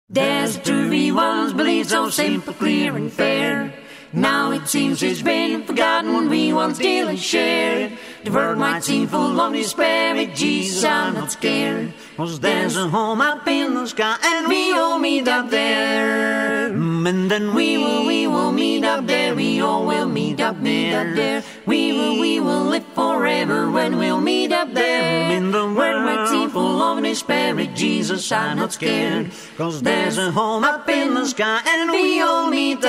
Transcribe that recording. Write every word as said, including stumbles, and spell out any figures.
There's a truth he once believed so simple, clear and fair. Now it seems it's been forgotten when we once dearly shared. The world might seem full of despair, but Jesus, I'm not scared. 'Cause there's a home up in the sky, and we all meet up there. And then we will, we will meet up there. We all will meet up there. We will, we will live forever when we'll meet up there. In the world might seem full of despair, but Jesus, I'm not scared. 'Cause there's a home up in the sky, and we all meet